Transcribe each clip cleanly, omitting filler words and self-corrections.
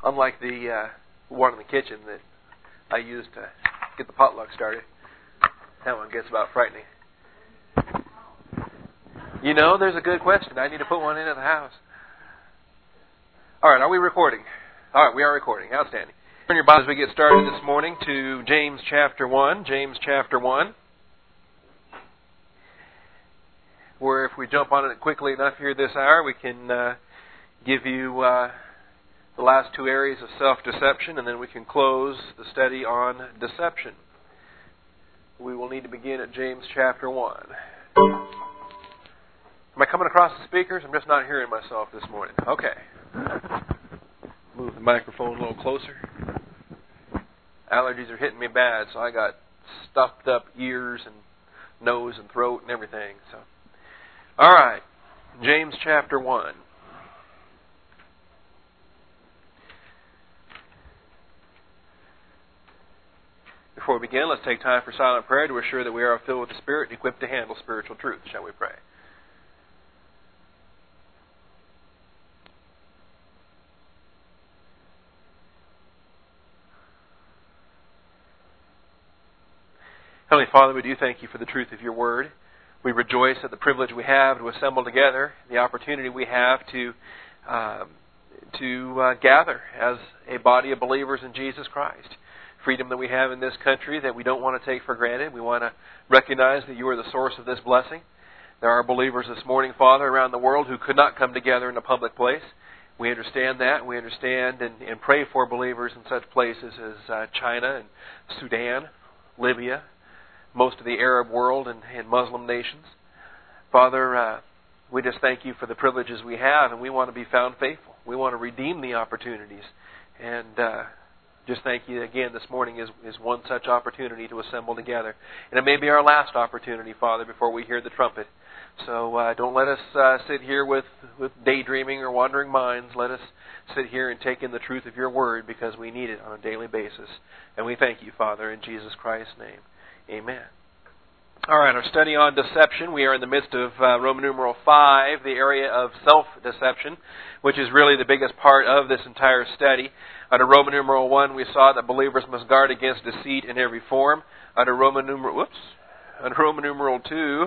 Unlike the one in the kitchen that I used to get the potluck started. That one gets about frightening. You know, there's a good question. I need to put one in at the house. All right, are we recording? All right, we are recording. Outstanding. Turn your Bibles as we get started this morning to James chapter 1. James chapter 1. Where if we jump on it quickly enough here this hour, we can give you the last two areas of self-deception, and then we can close the study on deception. We will need to begin at James chapter 1. Am I coming across the speakers? I'm just not hearing myself this morning. Okay. Move the microphone a little closer. Allergies are hitting me bad, so I got stuffed up ears and nose and throat and everything. So, all right. James chapter 1. Before we begin, let's take time for silent prayer to assure that we are filled with the Spirit and equipped to handle spiritual truth. Shall we pray? Heavenly Father, we do thank you for the truth of your word. We rejoice at the privilege we have to assemble together, the opportunity we have to gather as a body of believers in Jesus Christ. Freedom that we have in this country that we don't want to take for granted. We want to recognize that you are the source of this blessing. There are believers this morning, Father, around the world who could not come together in a public place. We understand that. We understand and pray for believers in such places as China and Sudan, Libya, most of the Arab world and Muslim nations. Father, we just thank you for the privileges we have, and we want to be found faithful. We want to redeem the opportunities. And just thank you again this morning is one such opportunity to assemble together. And it may be our last opportunity, Father, before we hear the trumpet. So don't let us sit here with daydreaming or wandering minds. Let us sit here and take in the truth of your word because we need it on a daily basis. And we thank you, Father, in Jesus Christ's name. Amen. All right, our study on deception. We are in the midst of Roman numeral 5, the area of self-deception, which is really the biggest part of this entire study. Under Roman numeral 1, we saw that believers must guard against deceit in every form. Under Roman numeral 2,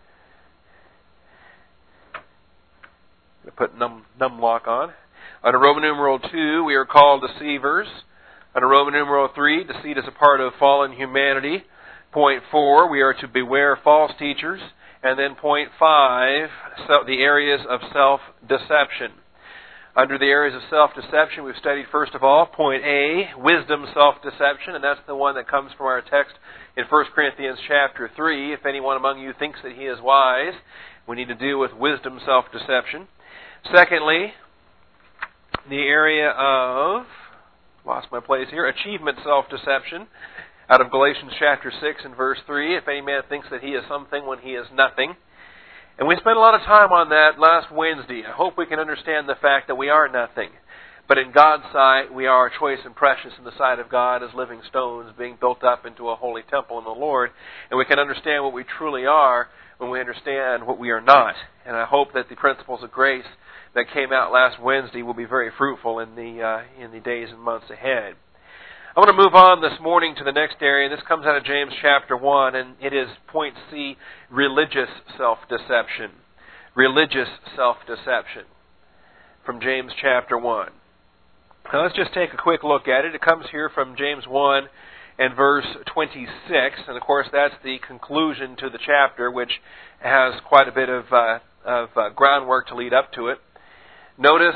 I'm going to put num lock on. Under Roman numeral 2, we are called deceivers. Under Roman numeral 3, deceit is a part of fallen humanity. Point 4, we are to beware false teachers. And then point 5, the areas of self-deception. Under the areas of self-deception, we've studied first of all, point A, wisdom self-deception, and that's the one that comes from our text in 1 Corinthians chapter 3. If anyone among you thinks that he is wise, we need to deal with wisdom self-deception. Secondly, the area of, lost my place here, achievement self-deception. Out of Galatians chapter 6 and verse 3, if any man thinks that he is something when he is nothing. And we spent a lot of time on that last Wednesday. I hope we can understand the fact that we are nothing. But in God's sight, we are choice and precious in the sight of God as living stones being built up into a holy temple in the Lord. And we can understand what we truly are when we understand what we are not. And I hope that the principles of grace that came out last Wednesday will be very fruitful in the days and months ahead. I want to move on this morning to the next area. This comes out of James chapter 1, and it is point C, religious self-deception. Religious self-deception from James chapter 1. Now let's just take a quick look at it. It comes here from James 1 and verse 26, and of course that's the conclusion to the chapter, which has quite a bit of groundwork to lead up to it. Notice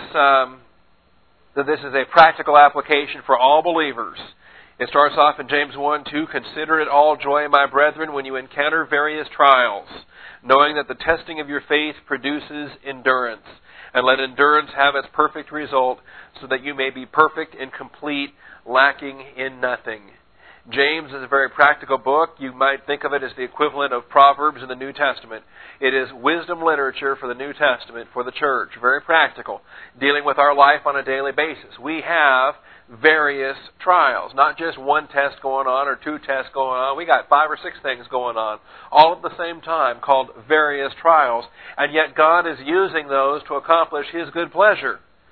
that this is a practical application for all believers. It starts off in James 1:2, consider it all joy, my brethren, when you encounter various trials, knowing that the testing of your faith produces endurance. And let endurance have its perfect result, so that you may be perfect and complete, lacking in nothing. James is a very practical book. You might think of it as the equivalent of Proverbs in the New Testament. It is wisdom literature for the New Testament, for the church. Very practical, dealing with our life on a daily basis. We have various trials, not just one test going on or two tests going on. We got 5 or 6 things going on, all at the same time, called various trials. And yet God is using those to accomplish His good pleasure.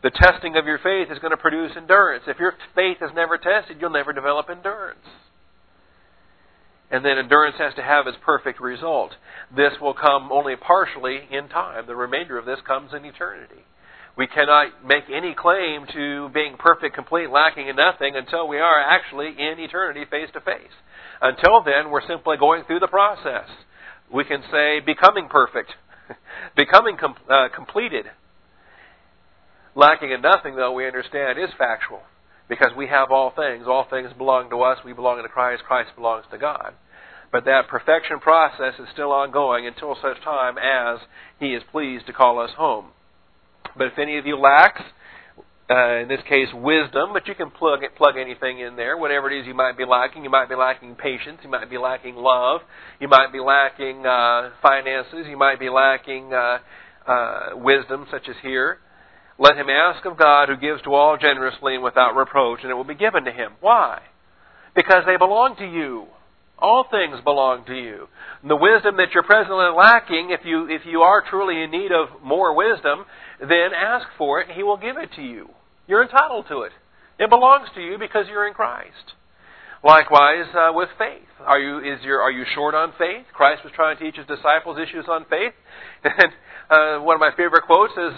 The testing of your faith is going to produce endurance. If your faith is never tested, you'll never develop endurance. And then endurance has to have its perfect result. This will come only partially in time. The remainder of this comes in eternity. We cannot make any claim to being perfect, complete, lacking in nothing until we are actually in eternity face to face. Until then, we're simply going through the process. We can say becoming perfect, becoming completed. Lacking in nothing, though, we understand is factual. Because we have all things. All things belong to us. We belong to Christ. Christ belongs to God. But that perfection process is still ongoing until such time as He is pleased to call us home. But if any of you lacks, in this case wisdom, but you can plug anything in there, whatever it is you might be lacking. You might be lacking patience. You might be lacking love. You might be lacking finances. You might be lacking wisdom, such as here. Let him ask of God, who gives to all generously and without reproach, and it will be given to him. Why? Because they belong to you. All things belong to you. And the wisdom that you're presently lacking, if you are truly in need of more wisdom, then ask for it, and He will give it to you. You're entitled to it. It belongs to you because you're in Christ. Likewise, with faith. Are you short on faith? Christ was trying to teach His disciples issues on faith. And one of my favorite quotes is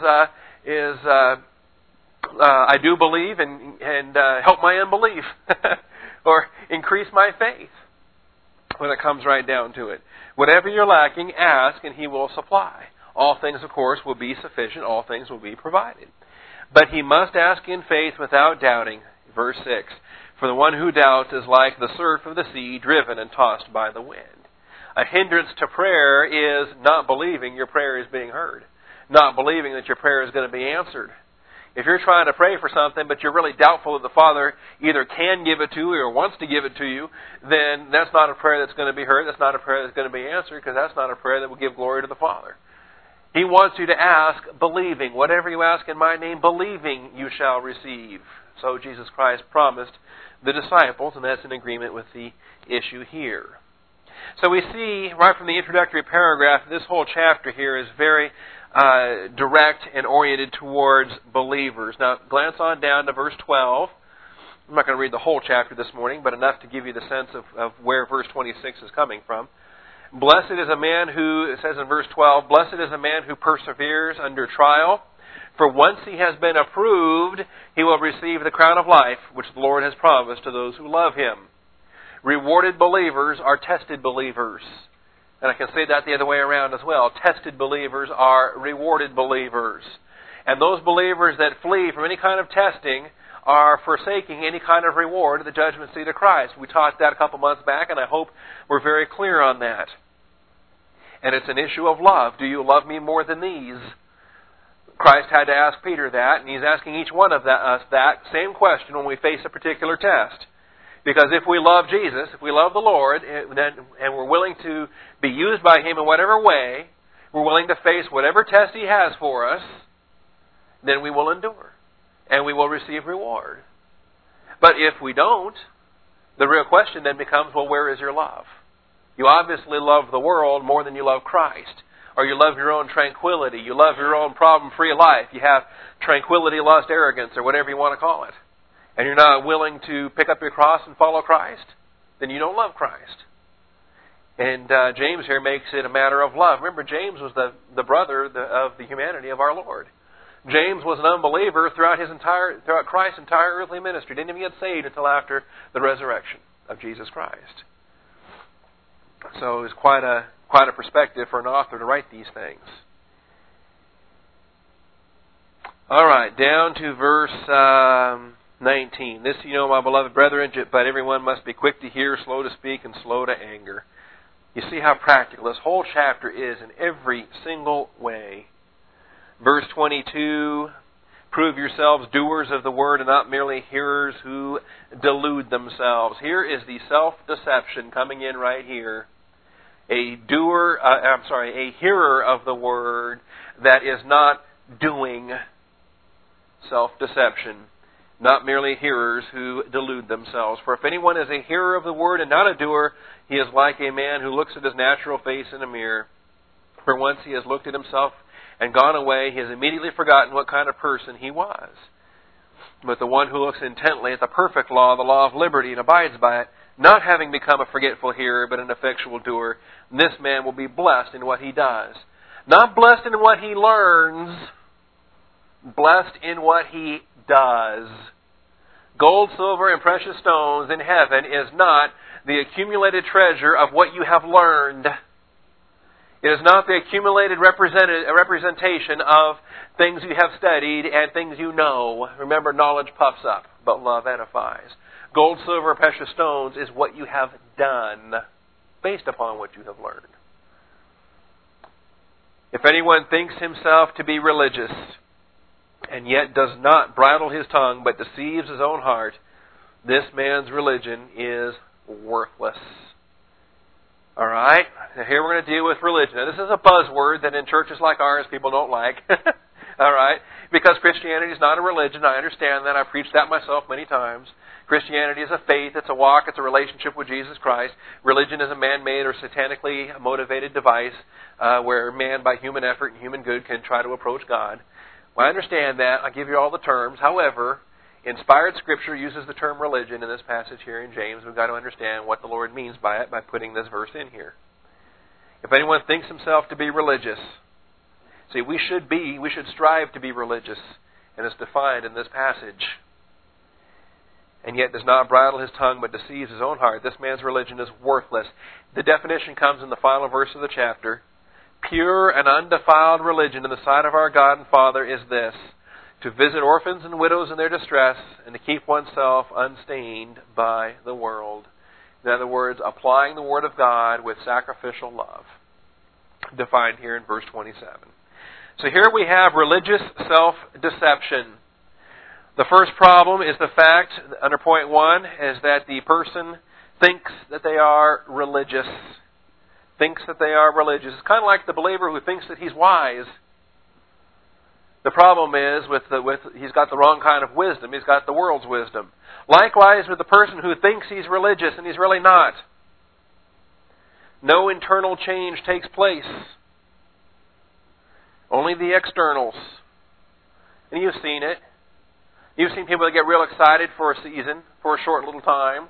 I do believe and help my unbelief. Or increase my faith. When it comes right down to it. Whatever you're lacking, ask and He will supply. All things, of course, will be sufficient. All things will be provided. But he must ask in faith without doubting. Verse 6. For the one who doubts is like the surf of the sea, driven and tossed by the wind. A hindrance to prayer is not believing your prayer is being heard. Not believing that your prayer is going to be answered. If you're trying to pray for something, but you're really doubtful that the Father either can give it to you or wants to give it to you, then that's not a prayer that's going to be heard. That's not a prayer that's going to be answered, because that's not a prayer that will give glory to the Father. He wants you to ask, believing. Whatever you ask in my name, believing you shall receive. So Jesus Christ promised the disciples, and that's in agreement with the issue here. So we see, right from the introductory paragraph, this whole chapter here is very direct and oriented towards believers. Now, glance on down to verse 12. I'm not going to read the whole chapter this morning, but enough to give you the sense of where verse 26 is coming from. Blessed is a man who, it says in verse 12, blessed is a man who perseveres under trial, for once he has been approved, he will receive the crown of life, which the Lord has promised to those who love Him. Rewarded believers are tested believers. And I can say that the other way around as well. Tested believers are rewarded believers. And those believers that flee from any kind of testing are forsaking any kind of reward at the judgment seat of Christ. We taught that a couple months back, and I hope we're very clear on that. And it's an issue of love. Do you love me more than these? Christ had to ask Peter that, and He's asking each one of us that same question when we face a particular test. Because if we love Jesus, if we love the Lord, and we're willing to be used by Him in whatever way, we're willing to face whatever test He has for us, then we will endure. And we will receive reward. But if we don't, the real question then becomes, well, where is your love? You obviously love the world more than you love Christ. Or you love your own tranquility. You love your own problem-free life. You have tranquility, lust, arrogance, or whatever you want to call it. And you're not willing to pick up your cross and follow Christ, then you don't love Christ. And James here makes it a matter of love. Remember, James was the brother of the humanity of our Lord. James was an unbeliever throughout Christ's entire earthly ministry. Didn't even get saved until after the resurrection of Jesus Christ. So it was quite a perspective for an author to write these things. All right, down to verse 19. This you know, my beloved brethren, but everyone must be quick to hear, slow to speak, and slow to anger. You see how practical this whole chapter is in every single way. Verse 22, prove yourselves doers of the word and not merely hearers who delude themselves. Here is the self-deception coming in right here. A hearer of the word that is not doing. Self-deception. Not merely hearers who delude themselves. For if anyone is a hearer of the word and not a doer, he is like a man who looks at his natural face in a mirror. For once he has looked at himself and gone away, he has immediately forgotten what kind of person he was. But the one who looks intently at the perfect law, the law of liberty, and abides by it, not having become a forgetful hearer, but an effectual doer, this man will be blessed in what he does. Not blessed in what he learns, blessed in what he does. Gold, silver, and precious stones in heaven is not the accumulated treasure of what you have learned. It is not the accumulated representation of things you have studied and things you know. Remember, knowledge puffs up, but love edifies. Gold, silver, and precious stones is what you have done based upon what you have learned. If anyone thinks himself to be religious and yet does not bridle his tongue but deceives his own heart, this man's religion is worthless. All right? Now here we're going to deal with religion. Now this is a buzzword that in churches like ours people don't like. All right? Because Christianity is not a religion. I understand that. I've preached that myself many times. Christianity is a faith. It's a walk. It's a relationship with Jesus Christ. Religion is a man-made or satanically motivated device where man, by human effort and human good, can try to approach God. Well, I understand that. I'll give you all the terms. However, inspired Scripture uses the term religion in this passage here in James. We've got to understand what the Lord means by it by putting this verse in here. If anyone thinks himself to be religious, see, we should strive to be religious, and it's defined in this passage. And yet does not bridle his tongue, but deceives his own heart. This man's religion is worthless. The definition comes in the final verse of the chapter. Pure and undefiled religion in the sight of our God and Father is this: to visit orphans and widows in their distress, and to keep oneself unstained by the world. In other words, applying the Word of God with sacrificial love. Defined here in verse 27. So here we have religious self-deception. The first problem is the fact, under point 1, is that the person thinks that they are religious. Thinks that they are religious. It's kind of like the believer who thinks that he's wise. The problem is he's got the wrong kind of wisdom. He's got the world's wisdom. Likewise with the person who thinks he's religious and he's really not. No internal change takes place. Only the externals. And you've seen it. You've seen people that get real excited for a season, for a short little time,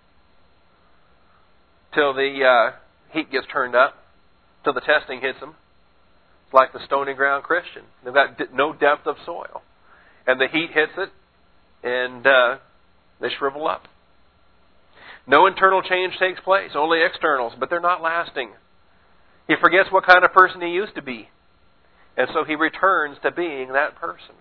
till the heat gets turned up, till the testing hits them. It's like the stony ground Christian. They've got no depth of soil. And the heat hits it, and they shrivel up. No internal change takes place, only externals, but they're not lasting. He forgets what kind of person he used to be, and so he returns to being that person.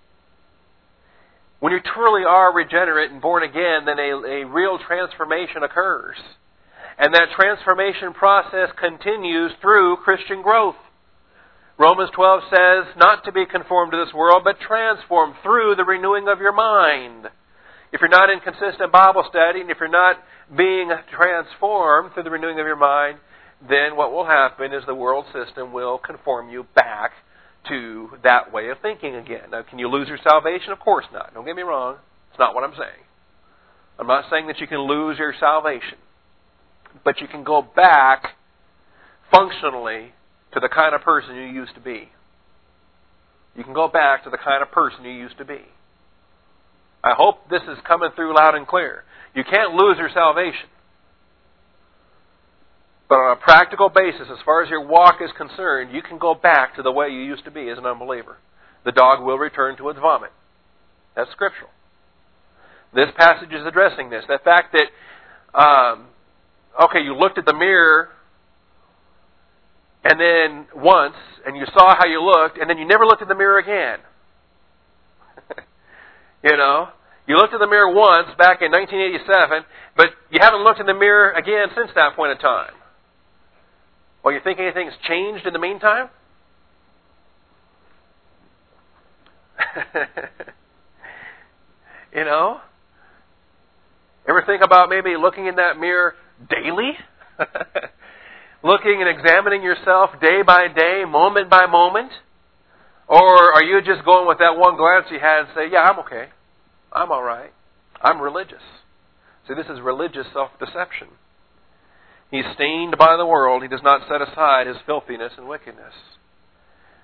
When you truly are regenerate and born again, then a real transformation occurs. And that transformation process continues through Christian growth. Romans 12 says, not to be conformed to this world, but transformed through the renewing of your mind. If you're not in consistent Bible study, and if you're not being transformed through the renewing of your mind, then what will happen is the world system will conform you back to that way of thinking again. Now, can you lose your salvation? Of course not. Don't get me wrong. It's not what I'm saying. I'm not saying that you can lose your salvation. But you can go back functionally to the kind of person you used to be. You can go back to the kind of person you used to be. I hope this is coming through loud and clear. You can't lose your salvation. But on a practical basis, as far as your walk is concerned, you can go back to the way you used to be as an unbeliever. The dog will return to its vomit. That's scriptural. This passage is addressing this. The fact that, you looked at the mirror and then once, and you saw how you looked, and then you never looked in the mirror again. You looked in the mirror once back in 1987, but you haven't looked in the mirror again since that point in time. Well, you think anything's changed in the meantime? Ever think about maybe looking in that mirror daily? Looking and examining yourself day by day, moment by moment? Or are you just going with that one glance you had and say, yeah, I'm okay. I'm all right. I'm religious. See, this is religious self-deception. He's stained by the world. He does not set aside his filthiness and wickedness.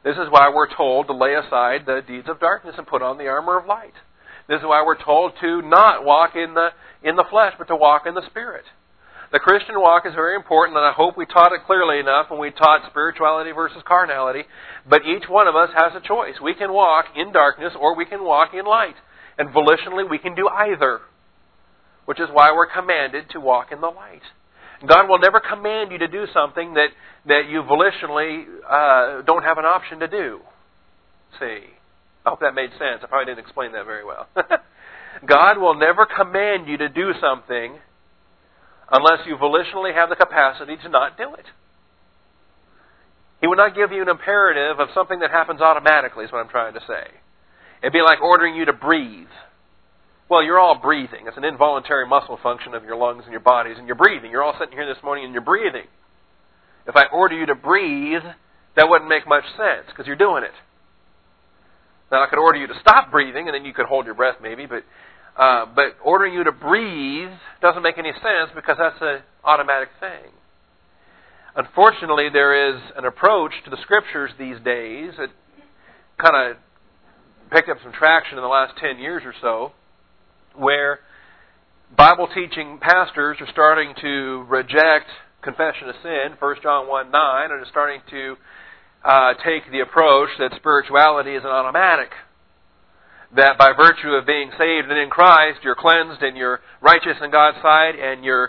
This is why we're told to lay aside the deeds of darkness and put on the armor of light. This is why we're told to not walk in the flesh, but to walk in the Spirit. The Christian walk is very important, and I hope we taught it clearly enough when we taught spirituality versus carnality. But each one of us has a choice. We can walk in darkness or we can walk in light. And volitionally we can do either, which is why we're commanded to walk in the light. God will never command you to do something that you volitionally don't have an option to do. See? I hope that made sense. I probably didn't explain that very well. God will never command you to do something unless you volitionally have the capacity to not do it. He would not give you an imperative of something that happens automatically, is what I'm trying to say. It'd be like ordering you to breathe. Well, you're all breathing. It's an involuntary muscle function of your lungs and your bodies, and you're breathing. You're all sitting here this morning and you're breathing. If I order you to breathe, that wouldn't make much sense, because you're doing it. Now, I could order you to stop breathing, and then you could hold your breath maybe, but ordering you to breathe doesn't make any sense because that's an automatic thing. Unfortunately, there is an approach to the Scriptures these days that kind of picked up some traction in the last 10 years or so, where Bible teaching pastors are starting to reject confession of sin, 1 John 1:9, and are starting to take the approach that spirituality is an automatic. That by virtue of being saved and in Christ, you're cleansed and you're righteous in God's sight, and you're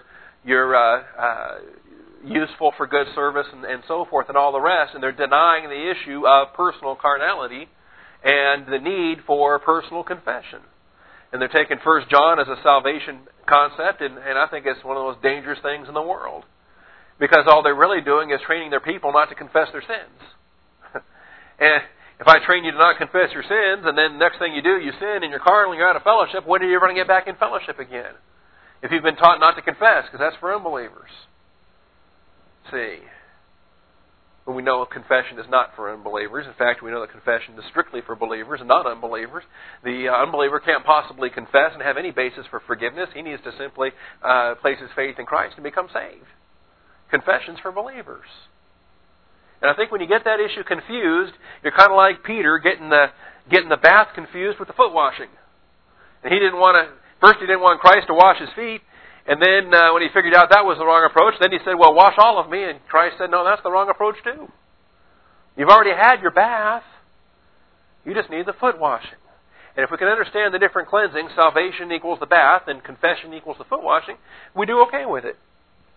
useful for good service and so forth and all the rest. And they're denying the issue of personal carnality and the need for personal confession. And they're taking 1 John as a salvation concept, and I think it's one of the most dangerous things in the world. Because all they're really doing is training their people not to confess their sins. And if I train you to not confess your sins, and then the next thing you do, you sin and you're carnal and you're out of fellowship, when are you ever going to get back in fellowship again? If you've been taught not to confess, because that's for unbelievers. See. But we know confession is not for unbelievers. In fact, we know that confession is strictly for believers and not unbelievers. The unbeliever can't possibly confess and have any basis for forgiveness. He needs to simply place his faith in Christ and become saved. Confession's for believers. And I think when you get that issue confused, you're kind of like Peter getting the bath confused with the foot washing. And first he didn't want Christ to wash his feet, and then when he figured out that was the wrong approach, then he said, well, wash all of me. And Christ said, no, that's the wrong approach too. You've already had your bath. You just need the foot washing. And if we can understand the different cleansings, salvation equals the bath and confession equals the foot washing, we do okay with it.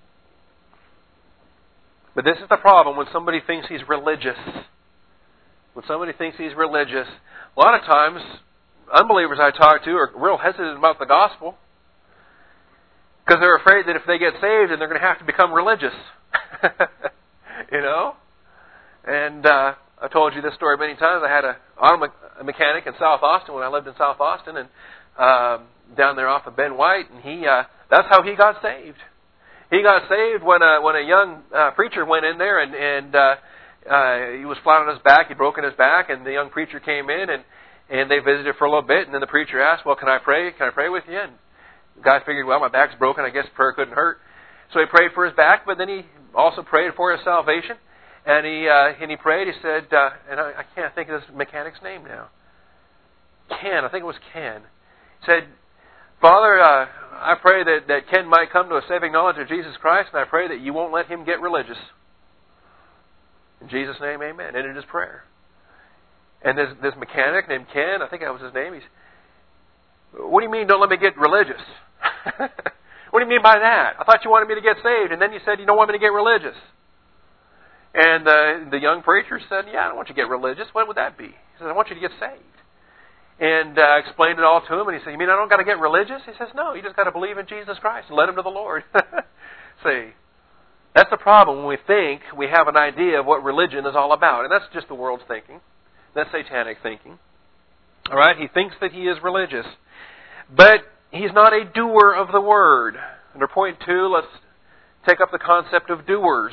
But this is the problem when somebody thinks he's religious. When somebody thinks he's religious, a lot of times, unbelievers I talk to are real hesitant about the gospel. Because they're afraid that if they get saved, then they're going to have to become religious. You know? And I told you this story many times. I had a mechanic in South Austin when I lived in South Austin, and down there off of Ben White, and that's how he got saved. He got saved when a young preacher went in there, and he was flat on his back. He'd broken his back, and the young preacher came in, and they visited for a little bit, and then the preacher asked, well, can I pray? Can I pray with you? And the guy figured, well, my back's broken. I guess prayer couldn't hurt. So he prayed for his back, but then he also prayed for his salvation. And he prayed. He said, and I can't think of this mechanic's name now. Ken, I think it was Ken. He said, Father, I pray that Ken might come to a saving knowledge of Jesus Christ, and I pray that you won't let him get religious. In Jesus' name, amen. Ended his prayer. And this mechanic named Ken, I think that was his name, what do you mean don't let me get religious? What do you mean by that? I thought you wanted me to get saved, and then you said you don't want me to get religious. And the young preacher said, yeah, I don't want you to get religious. What would that be? He said, I want you to get saved. And explained it all to him, and he said, you mean I don't got to get religious? He says, no, you just got to believe in Jesus Christ and let him to the Lord. See, that's the problem when we think we have an idea of what religion is all about. And that's just the world's thinking. That's satanic thinking. All right, he thinks that he is religious. But he's not a doer of the word. Under point 2, let's take up the concept of doers.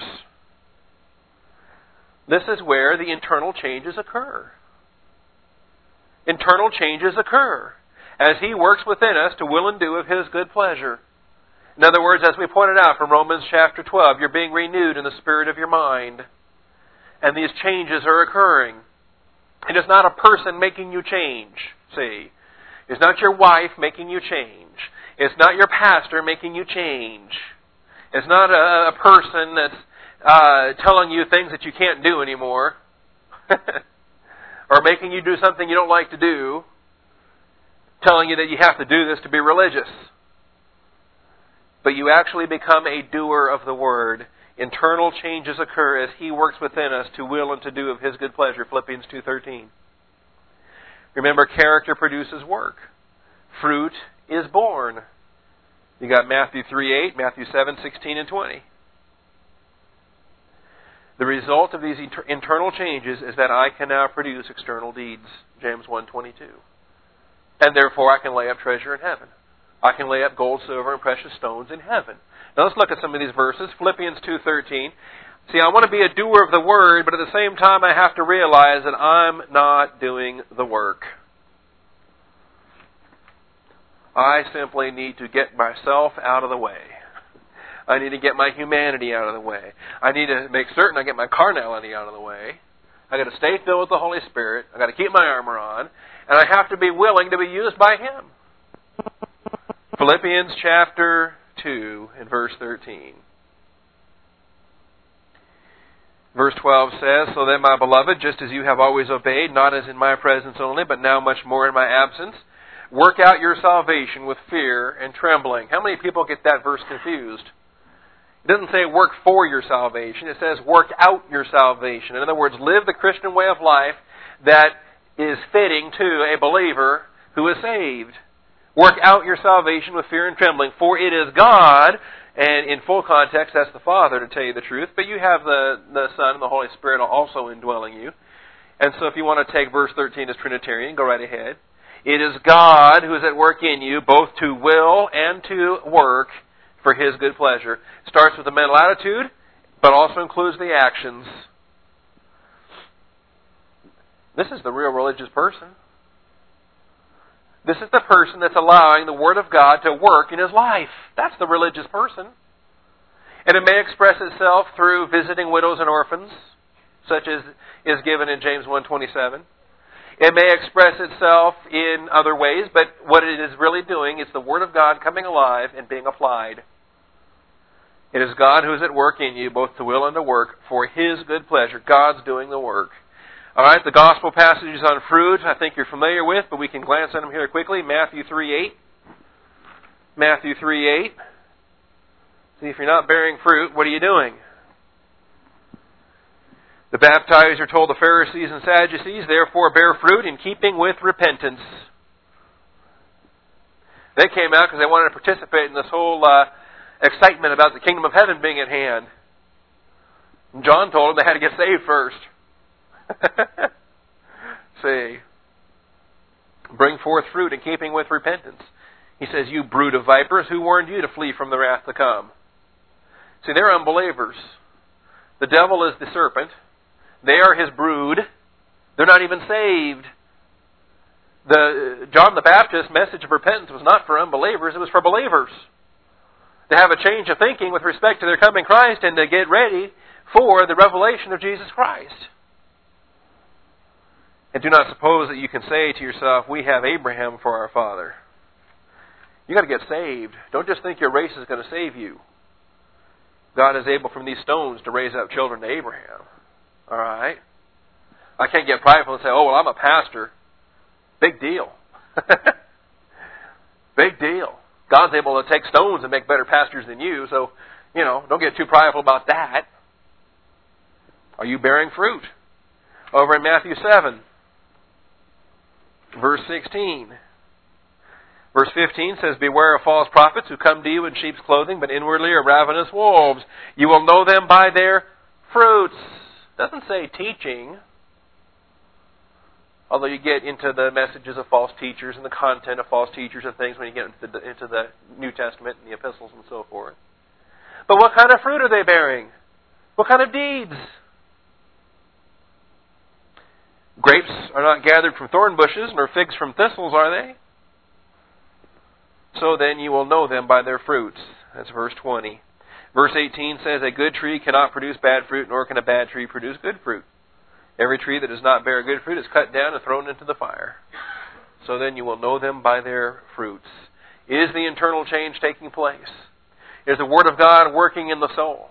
This is where the internal changes occur. Internal changes occur as He works within us to will and do of His good pleasure. In other words, as we pointed out from Romans chapter 12, you're being renewed in the spirit of your mind. And these changes are occurring. It is not a person making you change, see. It's not your wife making you change. It's not your pastor making you change. It's not a person that's telling you things that you can't do anymore. Or making you do something you don't like to do. Telling you that you have to do this to be religious. But you actually become a doer of the Word. Internal changes occur as He works within us to will and to do of His good pleasure. Philippians 2:13. Remember, character produces work. Fruit is born. You got Matthew 3:8, Matthew 7:16 and 20. The result of these internal changes is that I can now produce external deeds. James 1:22. And therefore I can lay up treasure in heaven. I can lay up gold, silver, and precious stones in heaven. Now let's look at some of these verses. Philippians 2:13. See, I want to be a doer of the Word, but at the same time I have to realize that I'm not doing the work. I simply need to get myself out of the way. I need to get my humanity out of the way. I need to make certain I get my carnality out of the way. I got to stay filled with the Holy Spirit. I got to keep my armor on, and I have to be willing to be used by Him. Philippians chapter 2 and verse 13. Verse 12 says, So then, my beloved, just as you have always obeyed, not as in my presence only, but now much more in my absence, work out your salvation with fear and trembling. How many people get that verse confused? It doesn't say work for your salvation. It says work out your salvation. In other words, live the Christian way of life that is fitting to a believer who is saved. Work out your salvation with fear and trembling, for it is God, and in full context, that's the Father, to tell you the truth, but you have the Son and the Holy Spirit also indwelling you. And so if you want to take verse 13 as Trinitarian, go right ahead. It is God who is at work in you, both to will and to work for His good pleasure. It starts with the mental attitude, but also includes the actions. This is the real religious person. This is the person that's allowing the Word of God to work in his life. That's the religious person. And it may express itself through visiting widows and orphans, such as is given in James 1:27. It may express itself in other ways, but what it is really doing is the Word of God coming alive and being applied. It is God who is at work in you, both to will and to work, for His good pleasure. God's doing the work. All right, the gospel passages on fruit, I think you're familiar with, but we can glance at them here quickly. Matthew 3:8. Matthew 3:8. See, if you're not bearing fruit, what are you doing? The baptizer told the Pharisees and Sadducees, therefore bear fruit in keeping with repentance. They came out because they wanted to participate in this whole excitement about the kingdom of heaven being at hand. And John told them they had to get saved first. See, bring forth fruit in keeping with repentance. He says, you brood of vipers, who warned you to flee from the wrath to come? See, they're unbelievers. The devil is the serpent. They are his brood. They're not even saved. John the Baptist's message of repentance was not for unbelievers, it was for believers. To have a change of thinking with respect to their coming Christ and to get ready for the revelation of Jesus Christ. And do not suppose that you can say to yourself, we have Abraham for our father. You've got to get saved. Don't just think your race is going to save you. God is able from these stones to raise up children to Abraham. All right? I can't get prideful and say, oh, well, I'm a pastor. Big deal. Big deal. God's able to take stones and make better pastors than you, so, don't get too prideful about that. Are you bearing fruit? Over in Matthew 7, verse 16. Verse 15 says, beware of false prophets who come to you in sheep's clothing, but inwardly are ravenous wolves. You will know them by their fruits. It doesn't say teaching. Although you get into the messages of false teachers and the content of false teachers and things when you get into the New Testament and the epistles and so forth. But what kind of fruit are they bearing? What kind of deeds? Grapes are not gathered from thorn bushes, nor figs from thistles, are they? So then you will know them by their fruits. That's verse 20. Verse 18 says, a good tree cannot produce bad fruit, nor can a bad tree produce good fruit. Every tree that does not bear good fruit is cut down and thrown into the fire. So then you will know them by their fruits. Is the internal change taking place? Is the Word of God working in the soul?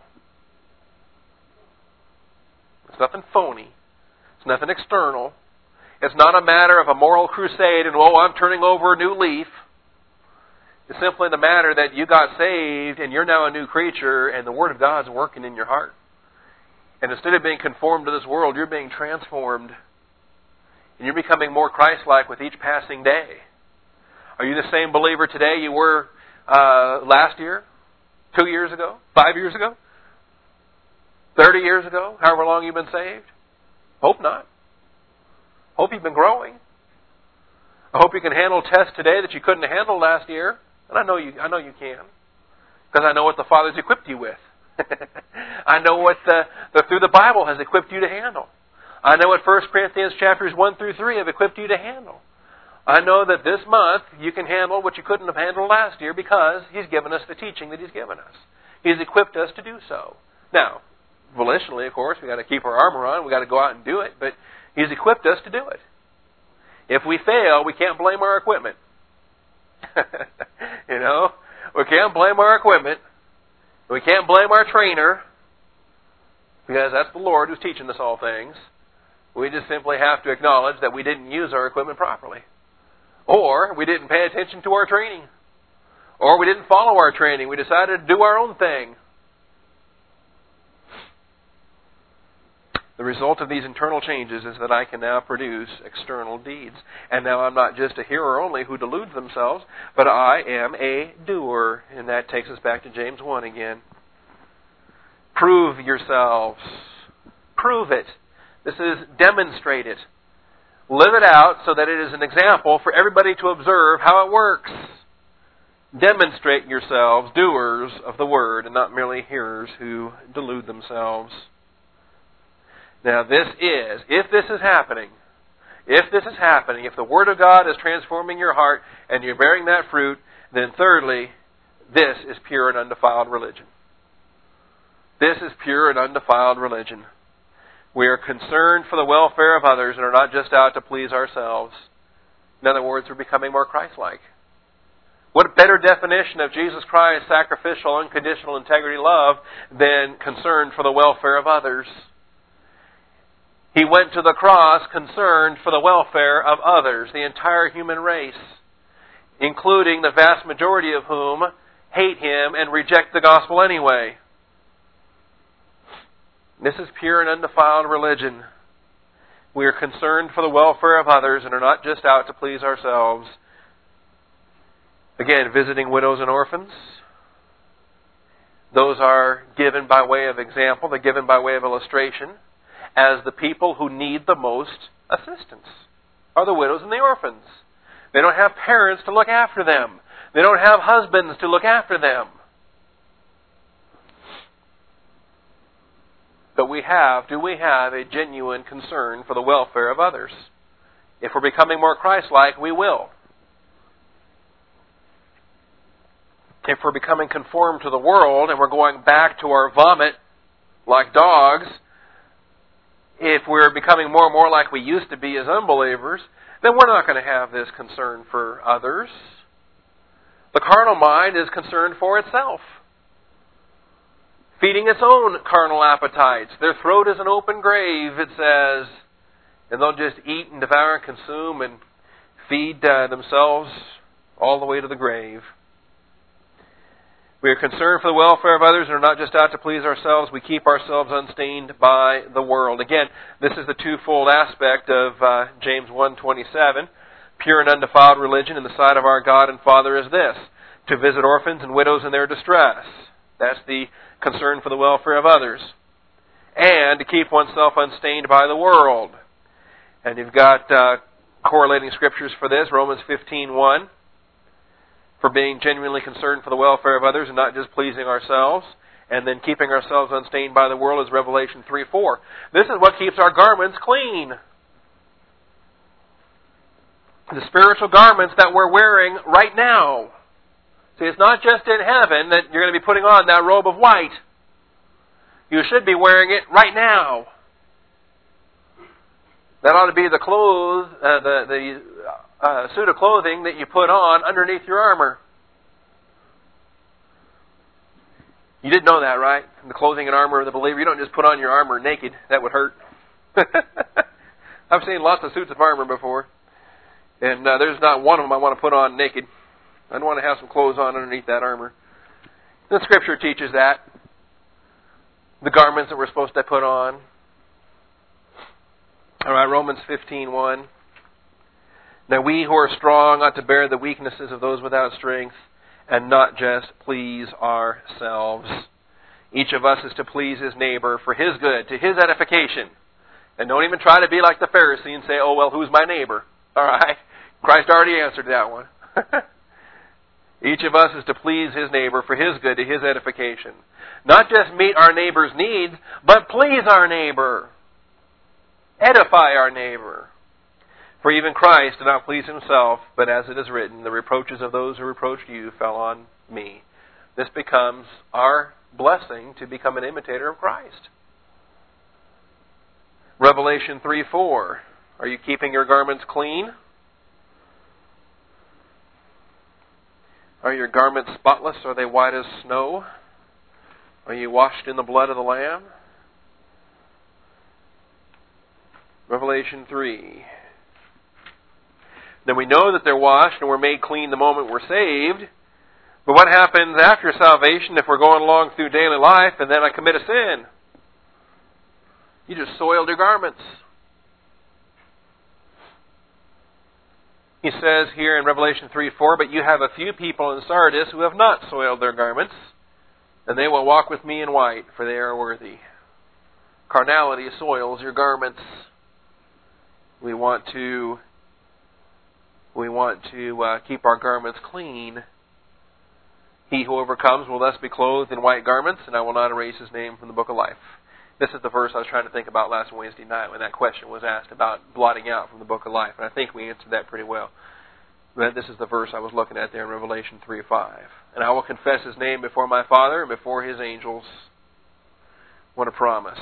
It's nothing phony. It's nothing external. It's not a matter of a moral crusade and, oh, I'm turning over a new leaf. It's simply the matter that you got saved and you're now a new creature and the Word of God's working in your heart. And instead of being conformed to this world, you're being transformed. And you're becoming more Christ-like with each passing day. Are you the same believer today you were last year? 2 years ago? 5 years ago? 30 years ago? However long you've been saved? Hope not. Hope you've been growing. I hope you can handle tests today that you couldn't handle last year. And I know you can. Because I know what the Father's equipped you with. I know what through the Bible has equipped you to handle. I know what 1 Corinthians chapters 1 through 3 have equipped you to handle. I know that this month you can handle what you couldn't have handled last year because He's given us the teaching that He's given us. He's equipped us to do so. Now, volitionally, of course, we've got to keep our armor on. We've got to go out and do it. But He's equipped us to do it. If we fail, we can't blame our equipment. We can't blame our equipment. We can't blame our trainer because that's the Lord who's teaching us all things. We just simply have to acknowledge that we didn't use our equipment properly. Or we didn't pay attention to our training. Or we didn't follow our training. We decided to do our own thing. The result of these internal changes is that I can now produce external deeds. And now I'm not just a hearer only who deludes themselves, but I am a doer. And that takes us back to James 1 again. Prove yourselves. Prove it. This is demonstrate it. Live it out so that it is an example for everybody to observe how it works. Demonstrate yourselves doers of the Word and not merely hearers who delude themselves. Now if this is happening, if the Word of God is transforming your heart and you're bearing that fruit, then thirdly, this is pure and undefiled religion. This is pure and undefiled religion. We are concerned for the welfare of others and are not just out to please ourselves. In other words, we're becoming more Christ-like. What better definition of Jesus Christ's sacrificial, unconditional integrity love than concern for the welfare of others? He went to the cross concerned for the welfare of others, the entire human race, including the vast majority of whom hate Him and reject the gospel anyway. This is pure and undefiled religion. We are concerned for the welfare of others and are not just out to please ourselves. Again, visiting widows and orphans. Those are given by way of example. They're given by way of illustration as the people who need the most assistance are the widows and the orphans. They don't have parents to look after them. They don't have husbands to look after them. But do we have a genuine concern for the welfare of others? If we're becoming more Christ-like, we will. If we're becoming conformed to the world and we're going back to our vomit like dogs, if we're becoming more and more like we used to be as unbelievers, then we're not going to have this concern for others. The carnal mind is concerned for itself, feeding its own carnal appetites. Their throat is an open grave, it says, and they'll just eat and devour and consume and feed themselves all the way to the grave. We are concerned for the welfare of others and are not just out to please ourselves. We keep ourselves unstained by the world. Again, this is the twofold aspect of James 1:27. Pure and undefiled religion in the sight of our God and Father is this: to visit orphans and widows in their distress. That's the concern for the welfare of others. And to keep oneself unstained by the world. And you've got correlating scriptures for this. Romans 15:1. For being genuinely concerned for the welfare of others and not just pleasing ourselves. And then keeping ourselves unstained by the world is Revelation 3:4. This is what keeps our garments clean. The spiritual garments that we're wearing right now. See, it's not just in heaven that you're going to be putting on that robe of white. You should be wearing it right now. That ought to be the suit of clothing that you put on underneath your armor. You didn't know that, right? The clothing and armor of the believer. You don't just put on your armor naked. That would hurt. I've seen lots of suits of armor before. And there's not one of them I want to put on naked. I want to have some clothes on underneath that armor. The Scripture teaches that. The garments that we're supposed to put on. All right, Romans 15:1. Now we who are strong ought to bear the weaknesses of those without strength, and not just please ourselves. Each of us is to please his neighbor for his good, to his edification. And don't even try to be like the Pharisee and say, oh, well, who's my neighbor? All right? Christ already answered that one. Each of us is to please his neighbor for his good, to his edification. Not just meet our neighbor's needs, but please our neighbor. Edify our neighbor. For even Christ did not please himself, but as it is written, the reproaches of those who reproached you fell on me. This becomes our blessing to become an imitator of Christ. Revelation 3:4. Are you keeping your garments clean? Are your garments spotless? Are they white as snow? Are you washed in the blood of the Lamb? Revelation 3. Then we know that they're washed and we're made clean the moment we're saved. But what happens after salvation if we're going along through daily life and then I commit a sin? You just soiled your garments. He says here in Revelation 3:4, but you have a few people in Sardis who have not soiled their garments, and they will walk with me in white, for they are worthy. Carnality soils your garments. We want to keep our garments clean. He who overcomes will thus be clothed in white garments, and I will not erase his name from the book of life. This is the verse I was trying to think about last Wednesday night when that question was asked about blotting out from the book of life, and I think we answered that pretty well. But this is the verse I was looking at there in Revelation 3:5. And I will confess his name before my Father and before his angels. What a promise.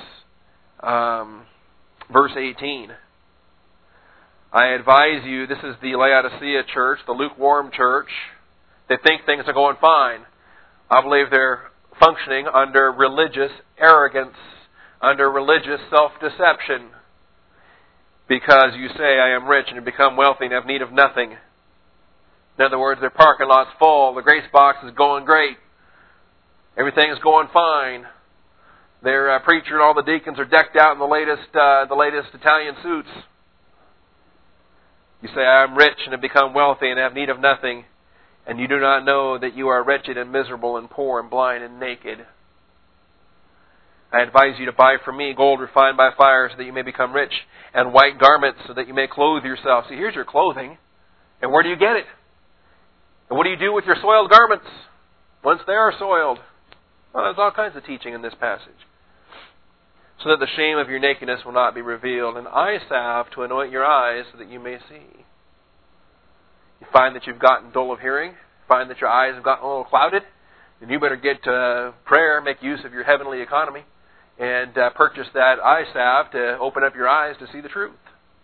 Verse 18. I advise you, this is the Laodicea church, the lukewarm church. They think things are going fine. I believe they're functioning under religious arrogance, under religious self-deception. Because you say, I am rich and have become wealthy and have need of nothing. In other words, their parking lot's full. The grace box is going great. Everything is going fine. Their preacher and all the deacons are decked out in the latest Italian suits. You say, I am rich and have become wealthy and have need of nothing, and you do not know that you are wretched and miserable and poor and blind and naked. I advise you to buy from me gold refined by fire so that you may become rich, and white garments so that you may clothe yourself. See, here's your clothing. And where do you get it? And what do you do with your soiled garments once they are soiled? Well, there's all kinds of teaching in this passage. So that the shame of your nakedness will not be revealed, and eye salve to anoint your eyes so that you may see. You find that you've gotten dull of hearing, find that your eyes have gotten a little clouded, then you better get to prayer, make use of your heavenly economy, and purchase that eye salve to open up your eyes to see the truth.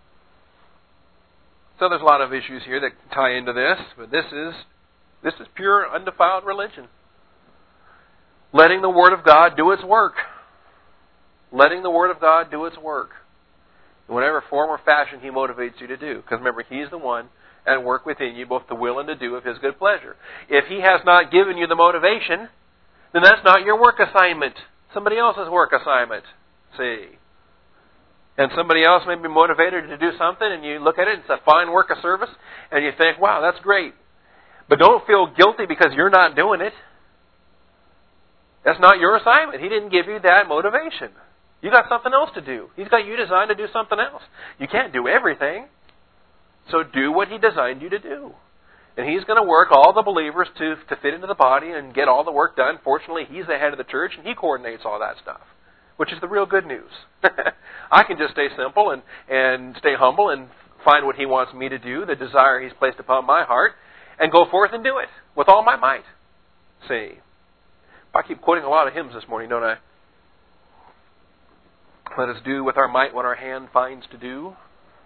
So there's a lot of issues here that tie into this, but this is pure, undefiled religion. Letting the Word of God do its work. Letting the Word of God do its work. In whatever form or fashion He motivates you to do. Because remember, He's the one at work within you, both the will and to do of His good pleasure. If He has not given you the motivation, then that's not your work assignment. Somebody else's work assignment. See? And somebody else may be motivated to do something, and you look at it, it's a fine work of service, and you think, wow, that's great. But don't feel guilty because you're not doing it. That's not your assignment. He didn't give you that motivation. You got something else to do. He's got you designed to do something else. You can't do everything. So do what He designed you to do. And He's going to work all the believers to fit into the body and get all the work done. Fortunately, He's the head of the church and He coordinates all that stuff, which is the real good news. I can just stay simple and stay humble and find what He wants me to do, the desire He's placed upon my heart, and go forth and do it with all my might. See? I keep quoting a lot of hymns this morning, don't I? Let us do with our might what our hand finds to do.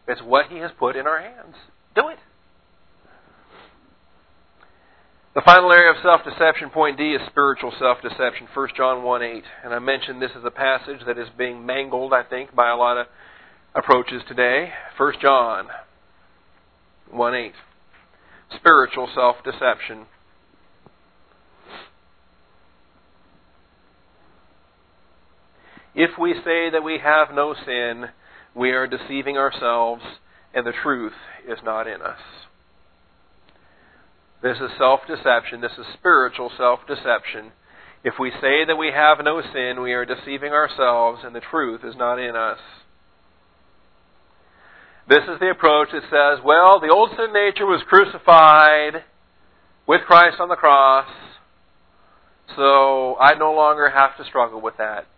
It's what He has put in our hands. Do it. The final area of self-deception, point D, is spiritual self-deception, 1 John 1:8. And I mentioned this is a passage that is being mangled, I think, by a lot of approaches today. 1 John 1:8. Spiritual self-deception. If we say that we have no sin, we are deceiving ourselves, and the truth is not in us. This is self-deception. This is spiritual self-deception. If we say that we have no sin, we are deceiving ourselves, and the truth is not in us. This is the approach that says, well, the old sin nature was crucified with Christ on the cross, so I no longer have to struggle with that.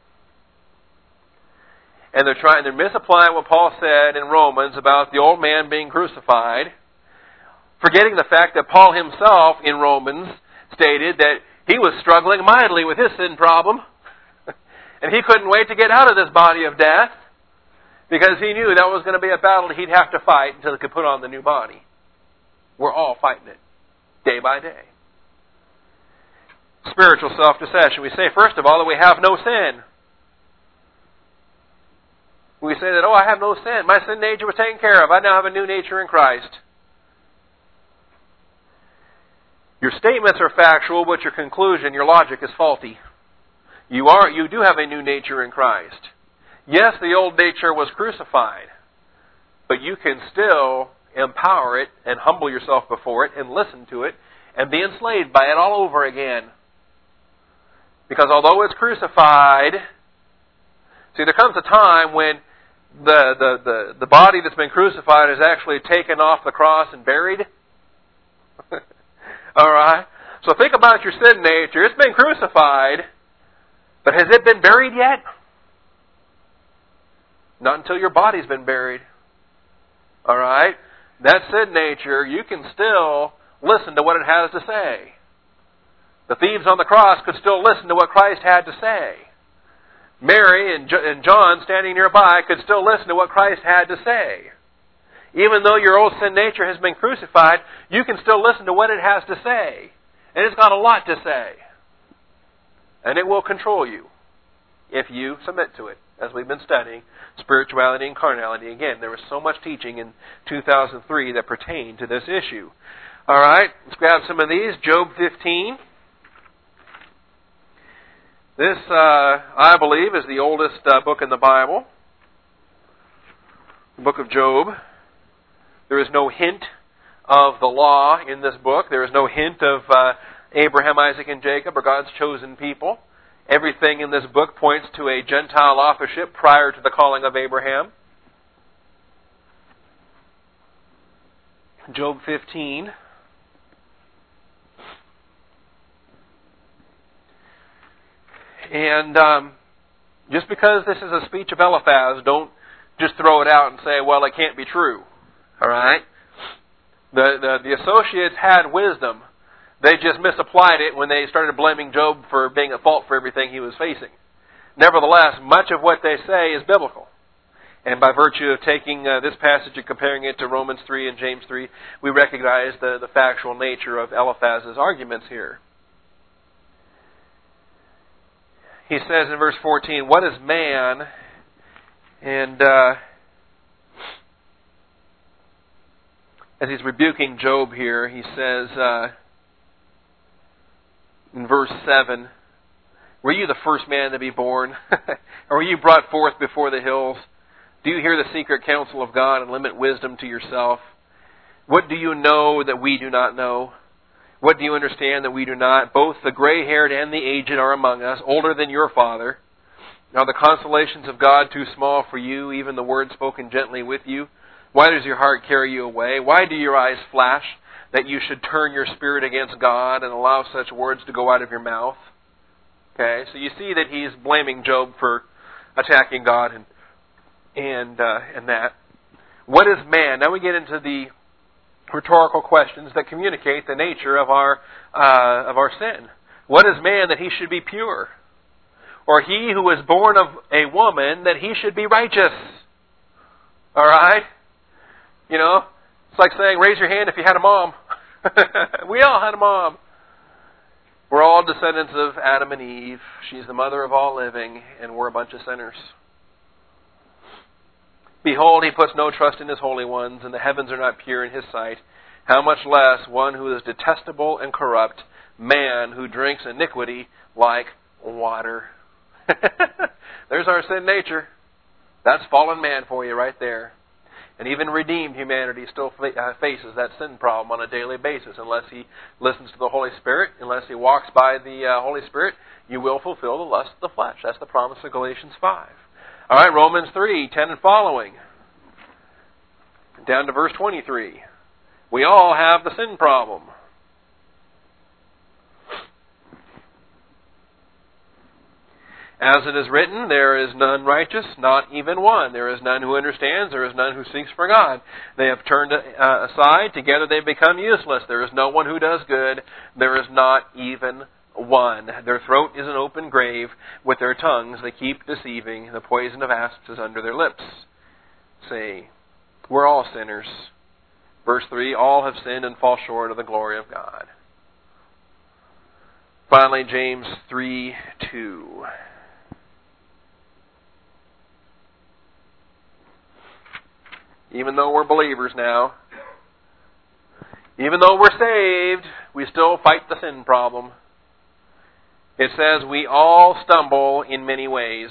And they're misapplying what Paul said in Romans about the old man being crucified, forgetting the fact that Paul himself in Romans stated that he was struggling mightily with his sin problem, and he couldn't wait to get out of this body of death, because he knew that was going to be a battle he'd have to fight until he could put on the new body. We're all fighting it, day by day. Spiritual self-deception. We say, first of all, that we have no sin. We say that, I have no sin. My sin nature was taken care of. I now have a new nature in Christ. Your statements are factual, but your conclusion, your logic is faulty. You do have a new nature in Christ. Yes, the old nature was crucified, but you can still empower it and humble yourself before it and listen to it and be enslaved by it all over again. Because although it's crucified, see, there comes a time when the body that's been crucified is actually taken off the cross and buried. All right? So think about your sin nature. It's been crucified, but has it been buried yet? Not until your body's been buried. All right? That sin nature, you can still listen to what it has to say. The thieves on the cross could still listen to what Christ had to say. Mary and John standing nearby could still listen to what Christ had to say. Even though your old sin nature has been crucified, you can still listen to what it has to say. And it's got a lot to say. And it will control you if you submit to it, as we've been studying spirituality and carnality. Again, there was so much teaching in 2003 that pertained to this issue. All right, let's grab some of these. Job 15. This, I believe, is the oldest book in the Bible. The book of Job. There is no hint of the law in this book. There is no hint of Abraham, Isaac, and Jacob, or God's chosen people. Everything in this book points to a Gentile authorship prior to the calling of Abraham. Job 15. And just because this is a speech of Eliphaz, don't just throw it out and say, well, it can't be true. All right? The associates had wisdom. They just misapplied it when they started blaming Job for being at fault for everything he was facing. Nevertheless, much of what they say is biblical. And by virtue of taking this passage and comparing it to Romans 3 and James 3, we recognize the factual nature of Eliphaz's arguments here. He says in verse 14, what is man? And as he's rebuking Job here, he says in verse 7, were you the first man to be born? Or were you brought forth before the hills? Do you hear the secret counsel of God and limit wisdom to yourself? What do you know that we do not know? What do you understand that we do not? Both the gray-haired and the aged are among us, older than your father. Are the consolations of God too small for you, even the word spoken gently with you? Why does your heart carry you away? Why do your eyes flash, that you should turn your spirit against God and allow such words to go out of your mouth? Okay, so you see that he's blaming Job for attacking God and that. What is man? Now we get into the rhetorical questions that communicate the nature of our sin. What is man that he should be pure? Or he who was born of a woman that he should be righteous? All right? You know, it's like saying, raise your hand if you had a mom. We all had a mom. We're all descendants of Adam and Eve. She's the mother of all living, and we're a bunch of sinners. Behold, he puts no trust in his holy ones, and the heavens are not pure in his sight. How much less one who is detestable and corrupt, man who drinks iniquity like water. There's our sin nature. That's fallen man for you right there. And even redeemed humanity still faces that sin problem on a daily basis. Unless he listens to the Holy Spirit, unless he walks by the Holy Spirit, you will fulfill the lust of the flesh. That's the promise of Galatians 5. All right, Romans 3:10 and following. Down to verse 23. We all have the sin problem. As it is written, there is none righteous, not even one. There is none who understands. There is none who seeks for God. They have turned aside. Together they become useless. There is no one who does good. There is not even one. Their throat is an open grave. With their tongues they keep deceiving. The poison of asps is under their lips. Say, we're all sinners. Verse 3, all have sinned and fall short of the glory of God. Finally, James 3:2. Even though we're believers now, even though we're saved, we still fight the sin problem. It says we all stumble in many ways.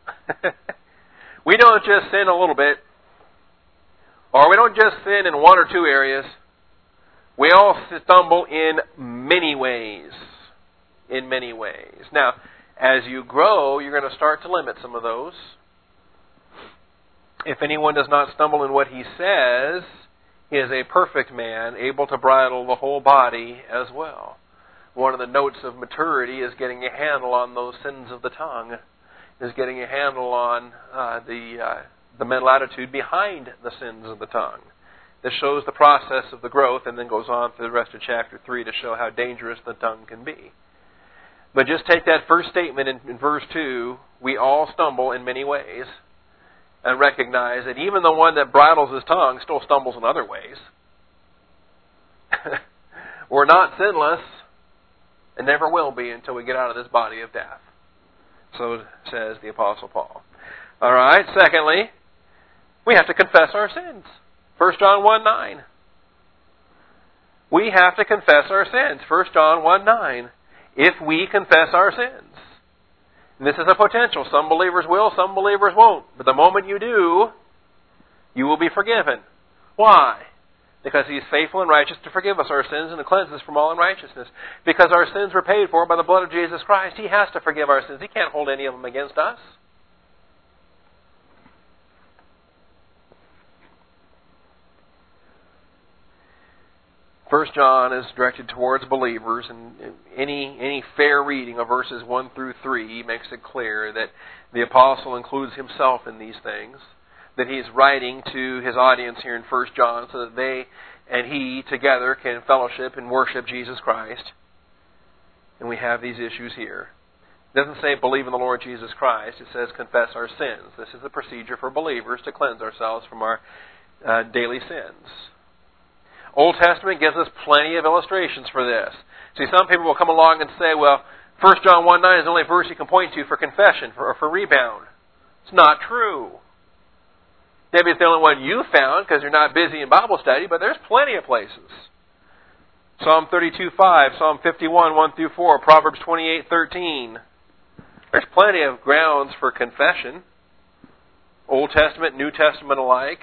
We don't just sin a little bit, or we don't just sin in one or two areas. We all stumble in many ways. In many ways. Now, as you grow, you're going to start to limit some of those. If anyone does not stumble in what he says, he is a perfect man, able to bridle the whole body as well. One of the notes of maturity is getting a handle on those sins of the tongue, is getting a handle on the mental attitude behind the sins of the tongue. This shows the process of the growth, and then goes on through the rest of chapter 3 to show how dangerous the tongue can be. But just take that first statement in verse 2, we all stumble in many ways, and recognize that even the one that bridles his tongue still stumbles in other ways. We're not sinless, and never will be until we get out of this body of death. So says the Apostle Paul. All right, secondly, we have to confess our sins. 1 John 1:9. We have to confess our sins. 1 John 1:9. If we confess our sins. And this is a potential. Some believers will, some believers won't. But the moment you do, you will be forgiven. Why? Because He is faithful and righteous to forgive us our sins and to cleanse us from all unrighteousness. Because our sins were paid for by the blood of Jesus Christ, He has to forgive our sins. He can't hold any of them against us. First John is directed towards believers, and any fair reading of verses 1 through 3 makes it clear that the apostle includes himself in these things, that he's writing to his audience here in 1 John so that they and he together can fellowship and worship Jesus Christ. And we have these issues here. It doesn't say believe in the Lord Jesus Christ. It says confess our sins. This is the procedure for believers to cleanse ourselves from our daily sins. Old Testament gives us plenty of illustrations for this. See, some people will come along and say, well, 1 John 1:9 is the only verse you can point to for confession or for rebound. It's not true. Maybe it's the only one you found because you're not busy in Bible study, but there's plenty of places. Psalm 32:5, Psalm 51:1 through 4, Proverbs 28:13. There's plenty of grounds for confession. Old Testament, New Testament alike.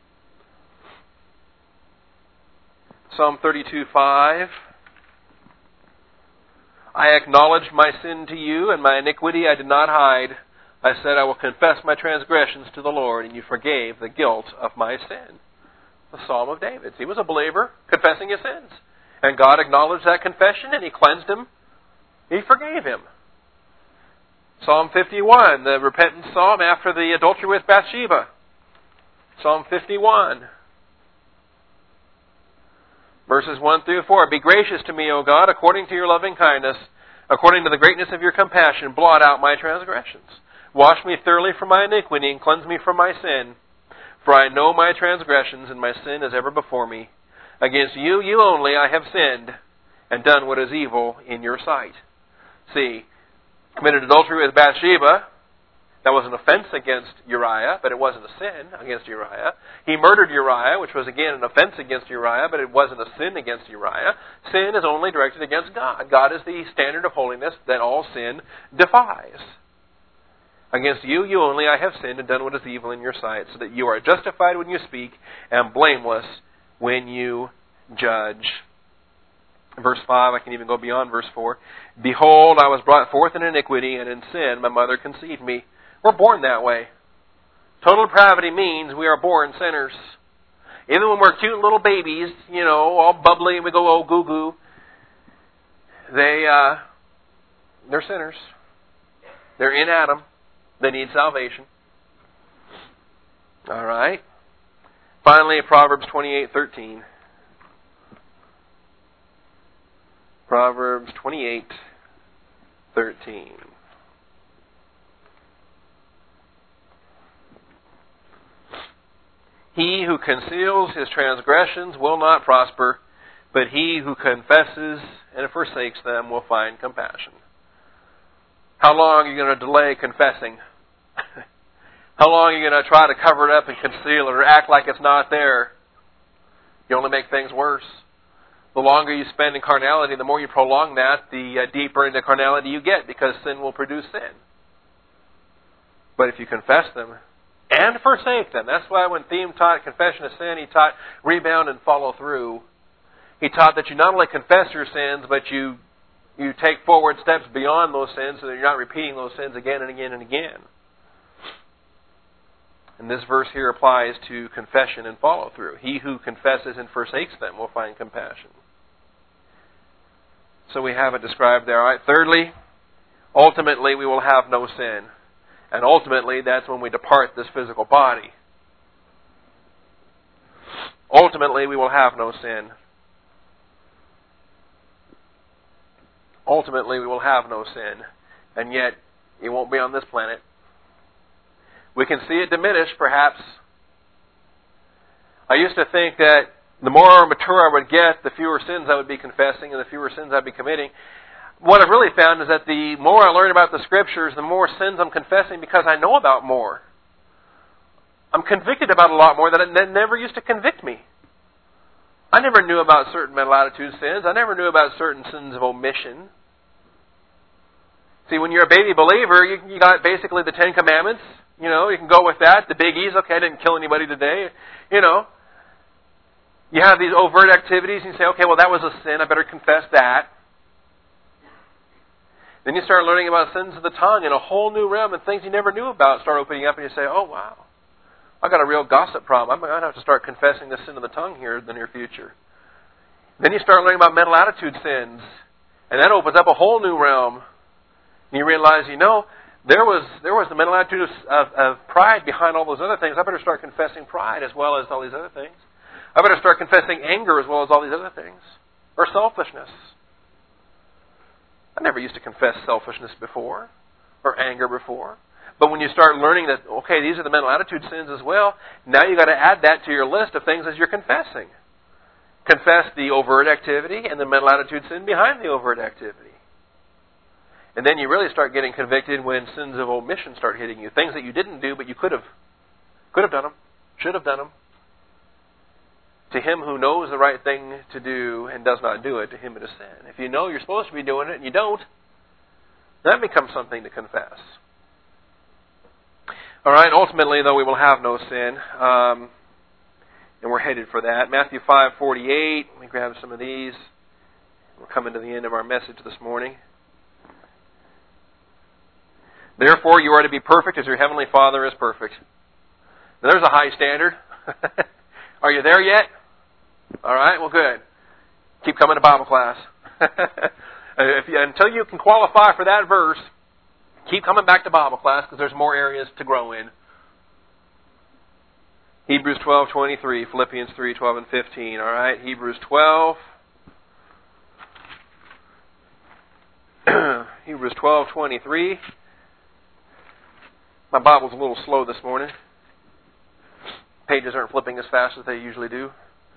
Psalm 32:5. I acknowledged my sin to you, and my iniquity I did not hide. I said, I will confess my transgressions to the Lord, and you forgave the guilt of my sin. The Psalm of David. He was a believer, confessing his sins. And God acknowledged that confession, and He cleansed him. He forgave him. Psalm 51, the repentant psalm after the adultery with Bathsheba. Psalm 51. Verses 1 through 4. Be gracious to me, O God, according to your loving kindness, according to the greatness of your compassion, blot out my transgressions. Wash me thoroughly from my iniquity and cleanse me from my sin. For I know my transgressions, and my sin is ever before me. Against you, you only, I have sinned, and done what is evil in your sight. See, committed adultery with Bathsheba. That was an offense against Uriah, but it wasn't a sin against Uriah. He murdered Uriah, which was again an offense against Uriah, but it wasn't a sin against Uriah. Sin is only directed against God. God is the standard of holiness that all sin defies. Against you, you only, I have sinned and done what is evil in your sight, so that you are justified when you speak and blameless when you judge. Verse 5, I can even go beyond verse 4. Behold, I was brought forth in iniquity, and in sin my mother conceived me. We're born that way. Total depravity means we are born sinners. Even when we're cute little babies, all bubbly, and we go, oh, goo-goo, they're sinners. They're in Adam. They need salvation. All right. Finally, Proverbs 28:13. Proverbs 28:13. He who conceals his transgressions will not prosper, but he who confesses and forsakes them will find compassion. How long are you going to delay confessing? How long are you going to try to cover it up and conceal it or act like it's not there? You only make things worse. The longer you spend in carnality, the more you prolong that, the deeper into carnality you get, because sin will produce sin. But if you confess them and forsake them, that's why when Thiem taught confession of sin, he taught rebound and follow through. He taught that you not only confess your sins, but you take forward steps beyond those sins so that you're not repeating those sins again and again and again. And this verse here applies to confession and follow through. He who confesses and forsakes them will find compassion. So we have it described there. All right. Thirdly, ultimately we will have no sin. And ultimately that's when we depart this physical body. Ultimately we will have no sin. Ultimately we will have no sin. And yet it won't be on this planet. We can see it diminish, perhaps. I used to think that the more mature I would get, the fewer sins I would be confessing and the fewer sins I'd be committing. What I've really found is that the more I learn about the Scriptures, the more sins I'm confessing because I know about more. I'm convicted about a lot more that never used to convict me. I never knew about certain mental attitude sins. I never knew about certain sins of omission. See, when you're a baby believer, you got basically the Ten Commandments. You can go with that. The biggies, okay, I didn't kill anybody today. You have these overt activities, and you say, okay, well, that was a sin. I better confess that. Then you start learning about sins of the tongue in a whole new realm, and things you never knew about start opening up, and you say, oh, wow, I've got a real gossip problem. I'm going to have to start confessing the sin of the tongue here in the near future. Then you start learning about mental attitude sins, and that opens up a whole new realm. And you realize, there was the mental attitude of pride behind all those other things. I better start confessing pride as well as all these other things. I better start confessing anger as well as all these other things. Or selfishness. I never used to confess selfishness before. Or anger before. But when you start learning that, okay, these are the mental attitude sins as well, now you've got to add that to your list of things as you're confessing. Confess the overt activity and the mental attitude sin behind the overt activity. And then you really start getting convicted when sins of omission start hitting you. Things that you didn't do, but you could have. Could have done them. Should have done them. To him who knows the right thing to do and does not do it, to him it is sin. If you know you're supposed to be doing it and you don't, that becomes something to confess. All right, ultimately, though, we will have no sin. And we're headed for that. Matthew 5:48. Let me grab some of these. We're coming to the end of our message this morning. Therefore, you are to be perfect as your heavenly Father is perfect. Now, there's a high standard. Are you there yet? All right, well, good. Keep coming to Bible class. Until you can qualify for that verse, keep coming back to Bible class because there's more areas to grow in. Hebrews 12:23, Philippians 3:12 and 15. All right, Hebrews 12. Hebrews 12:23. My Bible's a little slow this morning. pages aren't flipping as fast as they usually do.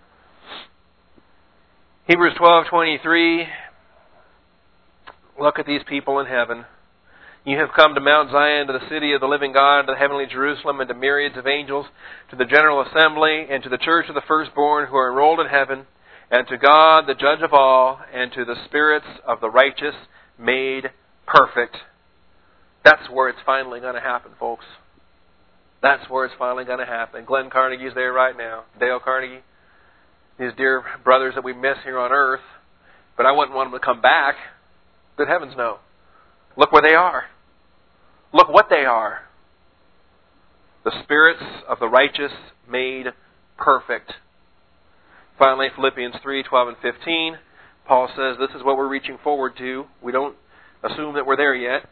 Hebrews 12:23. Look at these people in heaven. You have come to Mount Zion, to the city of the living God, to the heavenly Jerusalem, and to myriads of angels, to the general assembly, and to the church of the firstborn who are enrolled in heaven, and to God, the judge of all, and to the spirits of the righteous made perfect. That's where it's finally going to happen, folks. That's where it's finally going to happen. Glenn Carnegie's there right now. Dale Carnegie. These dear brothers that we miss here on earth. But I wouldn't want them to come back. Good heavens, no. Look where they are. Look what they are. The spirits of the righteous made perfect. Finally, Philippians 3:12 and 15. Paul says this is what we're reaching forward to. We don't assume that we're there yet.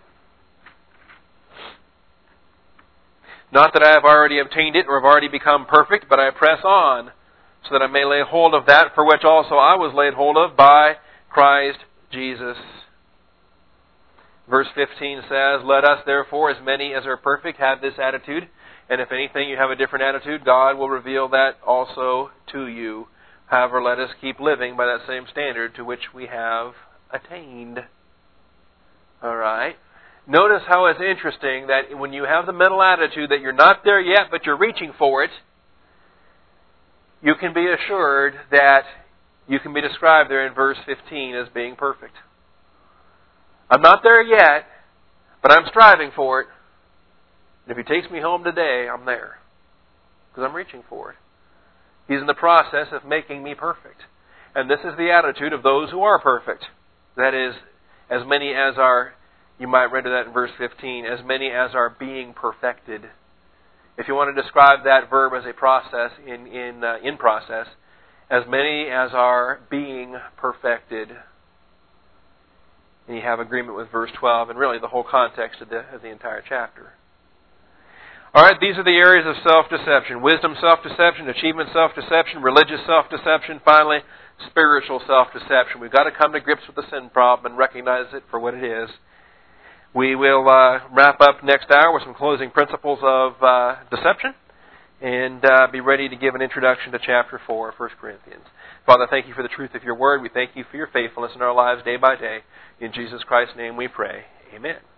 Not that I have already obtained it or have already become perfect, but I press on, so that I may lay hold of that for which also I was laid hold of by Christ Jesus. Verse 15 says, let us therefore, as many as are perfect, have this attitude. And if anything you have a different attitude, God will reveal that also to you. However, let us keep living by that same standard to which we have attained. All right. Notice how it's interesting that when you have the mental attitude that you're not there yet, but you're reaching for it, you can be assured that you can be described there in verse 15 as being perfect. I'm not there yet, but I'm striving for it. And if He takes me home today, I'm there. Because I'm reaching for it. He's in the process of making me perfect. And this is the attitude of those who are perfect. That is, as many as are, you might render that in verse 15, as many as are being perfected. If you want to describe that verb as a process, in process, as many as are being perfected. And you have agreement with verse 12 and really the whole context of the entire chapter. All right, these are the areas of self-deception. Wisdom self-deception, achievement self-deception, religious self-deception, finally, spiritual self-deception. We've got to come to grips with the sin problem and recognize it for what it is. We will wrap up next hour with some closing principles of deception and be ready to give an introduction to chapter 4 of 1 Corinthians. Father, thank you for the truth of your word. We thank you for your faithfulness in our lives day by day. In Jesus Christ's name we pray. Amen.